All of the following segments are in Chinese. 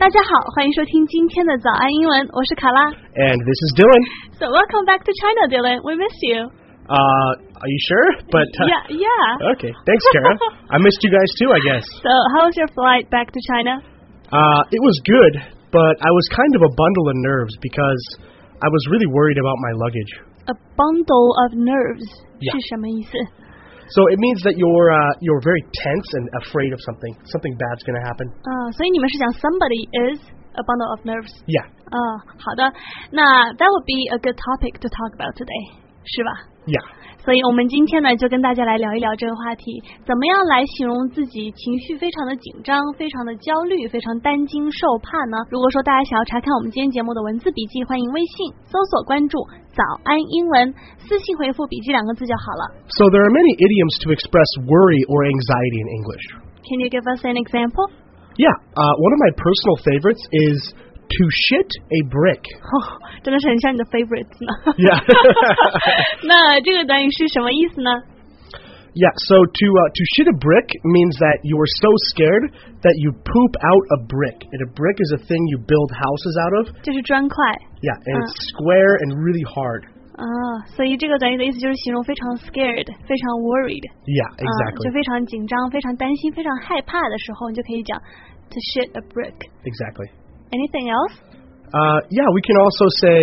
大家好，欢迎收听今天的早安英文，我是卡拉。 And this is Dylan. So welcome back to China, Dylan. We missed you. Are you sure? But Yeah. Okay, thanks, Kara. I missed you guys too, I guess. So how was your flight back to China? It was good, but I was kind of a bundle of nerves because I was really worried about my luggage. A bundle of nerves 是什么意思？ So it means that you're very tense and afraid of something. Something bad's going to happen. 所以你们是讲 somebody is a bundle of nerves. Yeah. 好的，那 that would be a good topic to talk about today, 是吧？ Yeah. 所以我们今天呢，就跟大家来聊一聊这个话题，怎么样来形容自己情绪非常的紧张、非常的焦虑、非常担惊受怕呢？如果说大家想要查看我们今天节目的文字笔记，欢迎微信搜索关注早安英文，私信回复笔记2个字就好了。 So there are many idioms to express worry or anxiety in English. Can you give us an example? Yeah. One of my personal favorites is to shit a brick. 真的是很像你的 favorites 呢。 Yeah. 那这个短语是什么意思呢？ Yeah, so to shit a brick means that you are so scared that you poop out a brick. And a brick is a thing you build houses out of. 就是砖块。 Yeah, and it's square and really hard. 所以这个短语的意思就是形容非常 scared, 非常 worried. Yeah, exactly. 就非常紧张、非常担心、非常害怕的时候，你就可以讲 to shit a brick. Exactly. Anything else? Yeah, we can also say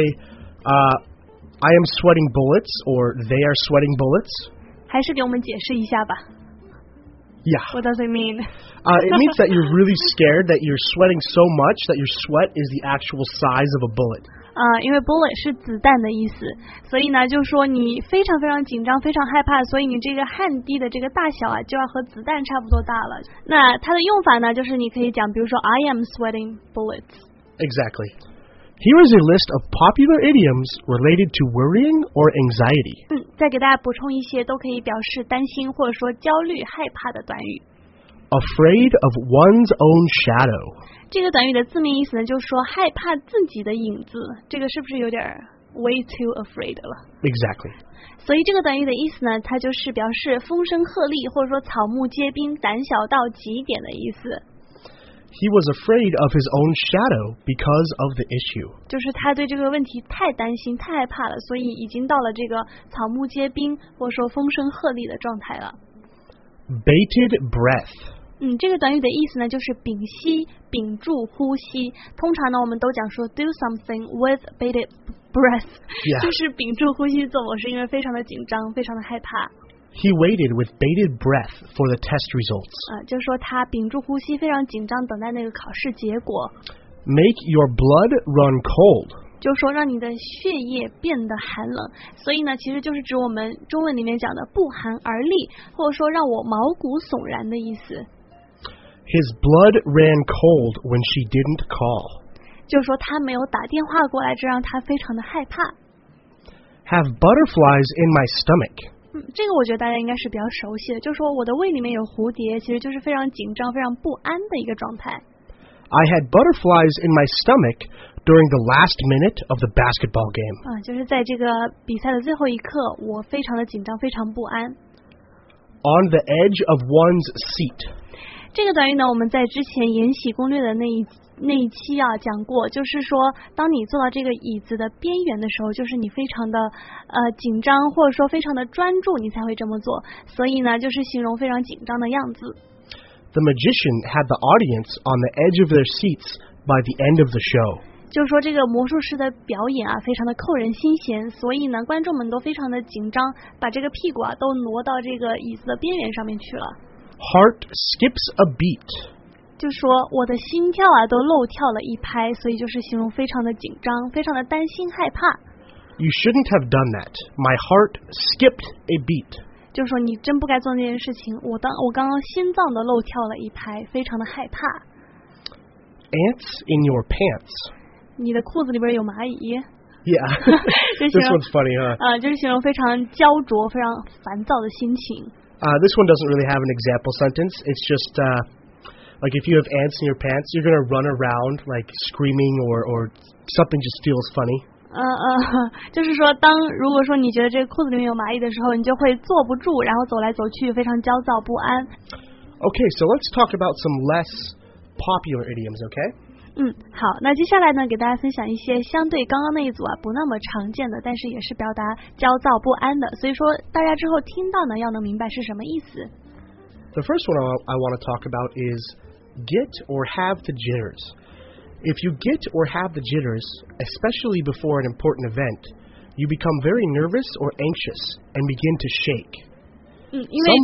I am sweating bullets or they are sweating bullets. 还是给我们解释一下吧。 Yeah. What does it mean? It means that you're really scared that you're sweating so much that your sweat is the actual size of a bullet. 因为 bullet 是子弹的意思，所以呢，就是说你非常非常紧张、非常害怕，所以你这个汗滴的这个大小啊，就要和子弹差不多大了。那它的用法呢，就是你可以讲，比如说 I am sweating bullets. Exactly. Here is a list of popular idioms related to worrying or anxiety. 再给大家补充一些都可以表示担心或者说焦虑、害怕的短语。 Afraid of one's own shadow. 这个短语的字面意思呢，就是说害怕自己的影子，这个是不是有点 way too afraid 了？ Exactly. 所以这个短语的意思呢，它就是表示风声鹤唳，或者说草木皆兵、胆小到极点的意思。 He was afraid of his own shadow because of the issue. 就是他对这个问题太担心、太害怕了，所以已经到了这个草木皆兵或者说风声鹤唳的状态了。 Bated breath. 这个短语的意思呢，就是屏息、屏住呼吸。通常呢，我们都讲说 do something with bated breath， 就是屏住呼吸做某事，因为非常的紧张、非常的害怕。 He waited with bated breath for the test results. 就是说他屏住呼吸，非常紧张，等待那个考试结果。 Make your blood run cold. 就是说让你的血液变得寒冷，所以呢，其实就是指我们中文里面讲的不寒而栗，或者说让我毛骨悚然的意思。 His blood ran cold when she didn't call. 就是说他没有打电话过来，这让他非常的害怕。 Have butterflies in my stomach. 这个我觉得大家应该是比较熟悉的，就是说我的胃里面有蝴蝶，其实就是非常紧张、非常不安的一个状态。 I had butterflies in my stomach during the last minute of the basketball game. 就是在这个比赛的最后一刻，我非常的紧张，非常不安。 On the edge of one's seat. 这个短语呢，我们在之前延禧攻略的那一期讲过，就是说当你坐到这个椅子的边缘的时候，就是你非常的紧张，或者说非常的专注，你才会这么做，所以呢就是形容非常紧张的样子。 The magician had the audience on the edge of their seats by the end of the show. 就是说这个魔术师的表演非常的扣人心弦，所以呢观众们都非常的紧张，把这个屁股都挪到这个椅子的边缘上面去了。 Heart skips a beat. 就说我的心跳都漏跳了一拍，所以就是形容非常的紧张，非常的担心害怕。 You shouldn't have done that. My heart skipped a beat. 就说你真不该做那件事情，我刚刚心脏的漏跳了一拍，非常的害怕。 Ants in your pants. 你的裤子里边有蚂蚁。 Yeah. This one's funny, huh? 就是形容非常焦灼、非常烦躁的心情。 This one doesn't really have an example sentence. It's just like if you have ants in your pants, you're going to run around like screaming or something just feels funny. 就是说如果说你觉得这个裤子里面有蚂蚁的时候，你就会坐不住，然后走来走去，非常焦躁不安。 Okay, so let's talk about some less popular idioms, okay? 好，那接下来呢，给大家分享一些相对刚刚那一组不那么常见的，但是也是表达焦躁不安的，所以说大家之后听到呢，要能明白是什么意思。 The first one I want to talk about is get or have the jitters. If you get or have the jitters, especially before an important event, you become very nervous or anxious and begin to shake. 因为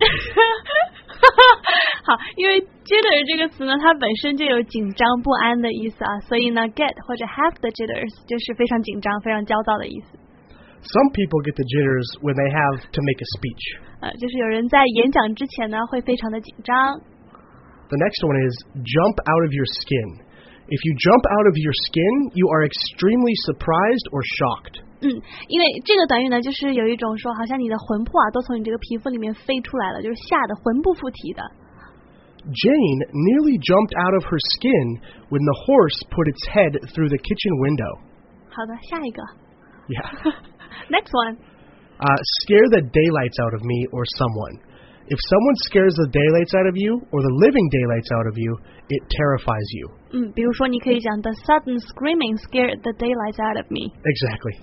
好，因为 jitter 这个词呢，它本身就有紧张不安的意思所以呢 get 或者 have the jitters 就是非常紧张、非常焦躁的意思。 Some people get the jitters when they have to make a speech. 就是有人在演讲之前呢，会非常的紧张。 The next one is jump out of your skin. If you jump out of your skin, you are extremely surprised or shocked. 因为这个短语呢，就是有一种说，好像你的魂魄都从你这个皮肤里面飞出来了，就是吓得魂不附体的。 Jane nearly jumped out of her skin when the horse put its head through the kitchen window. 好的，下一个。 Yeah. Next one. Scare the daylights out of me or someone. If someone scares the daylights out of you or the living daylights out of you, it terrifies you. 比如说你可以讲 The sudden screaming scared the daylights out of me. Exactly.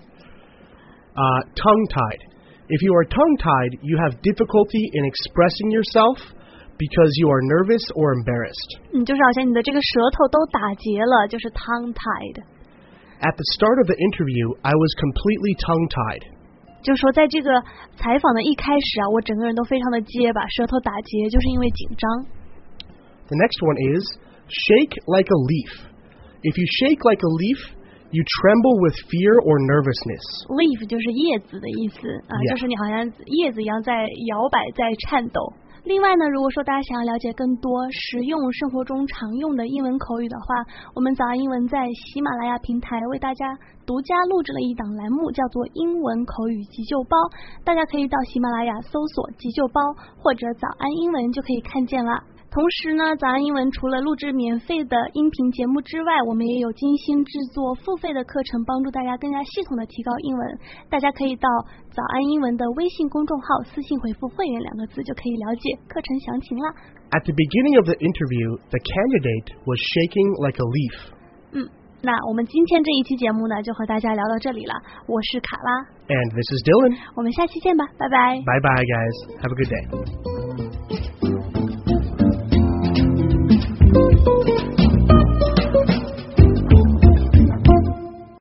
Tongue-tied. If you are tongue-tied, you have difficulty in expressing yourself because you are nervous or embarrassed. 就是好像你的这个舌头都打结了，就是 tongue-tied. At the start of the interview, I was completely tongue-tied. 就是说在这个采访的一开始我整个人都非常的结巴，舌头打结，就是因为紧张。 The next one is shake like a leaf. If you shake like a leaf, you tremble with fear or nervousness. Leaf 就是叶子的意思就是你好像叶子一样在摇摆，在颤抖。另外呢，如果说大家想要了解更多实用生活中常用的英文口语的话，我们早安英文在喜马拉雅平台为大家独家录制了一档栏目，叫做英文口语急救包，大家可以到喜马拉雅搜索急救包或者早安英文就可以看见了。同时呢，早安英文除了录制免费的音频节目之外，我们也有精心制作付费的课程，帮助大家更加系统的提高英文。大家可以到早安英文的微信公众号私信回复会员2个字，就可以了解课程详情了。 At the beginning of the interview, the candidate was shaking like a leaf. 那我们今天这一期节目呢，就和大家聊到这里了。我是卡拉 And this is Dylan. 我们下期见吧，拜拜。 Bye bye, guys. Have a good day.